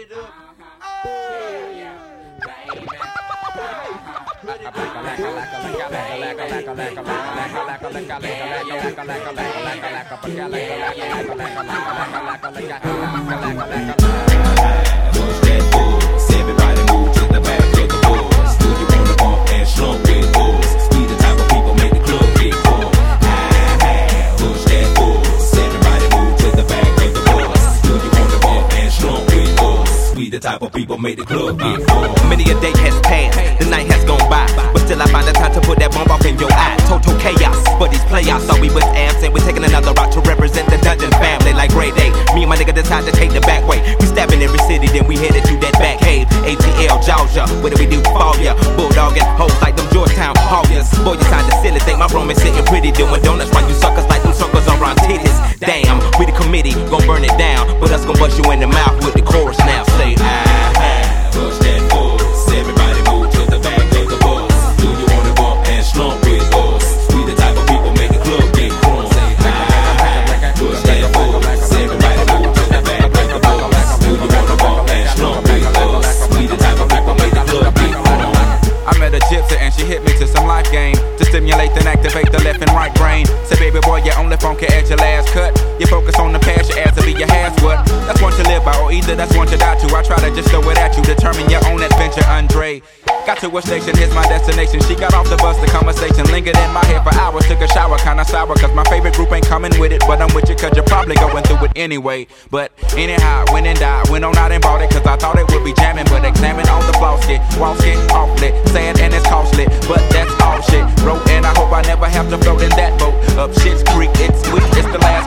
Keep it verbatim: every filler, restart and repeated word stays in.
it up. Oh, yeah, baby. Push that buzz, everybody move to the back of the bus. Do you wanna bump and slump with us? We the type of people make the club get full. Push that buzz, everybody move to the back of the bus. Do you wanna bump and slump with us? We the type of people make the club get full. Many a day has passed, the night has gone by, but still I find the time to put that bomb off in your eye. Total chaos for these playoffs. Thought we was absent, we're taking another route to represent the Dungeon family like grade A. Me and my nigga decide to take the back way. We stabbing every city, then we headed to that back cave. A T L, Georgia, what do we do for ya? Bulldogging hoes like them Georgetown Hoggers. Boy, you sound silly, think my room is sitting pretty, doing donuts while you suckers like them suckers around titties. Damn, we the committee, gon' burn it down, but us gon' bust you in the mouth with the chorus now. Say, ah, push that buzz, everybody move to the back of the bus. Do you wanna bump and slump with us? We the type of people make the club get crunk. Push that buzz, everybody move to the back of the bus. Do you wanna bump and slump with us? We the type of people make the club get crunk. I met a gypsy and she hit me to some life game to stimulate and activate the left and right brain. Say, baby boy, you only funky at your last cut. You focus on the past, your ass will be your has what? That's one to live by, or either that's one to die to. I try to just throw it at you, determine your own adventure, Andre. Got to a station, here's my destination. She got off the bus, the conversation lingered in my head for hours. Took a shower, kinda sour, cause my favorite group ain't coming with it. But I'm with you, cause you're probably going through it anyway. But anyhow, went and died, went on out and bought it, cause I thought it would be jamming. But examine all the flaws, get walls get awfully sad and it's costly, but that's all shit. Broke and I hope I never have to float in that boat. Up shit's creek, it's weak, it's the last